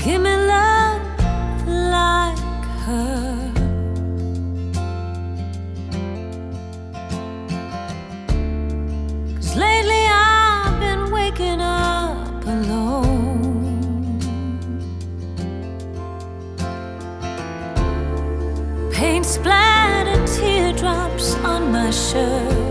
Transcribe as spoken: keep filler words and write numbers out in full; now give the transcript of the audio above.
Give me love like her. 'Cause lately I've been waking up alone. Paint splattered teardrops on my shirt.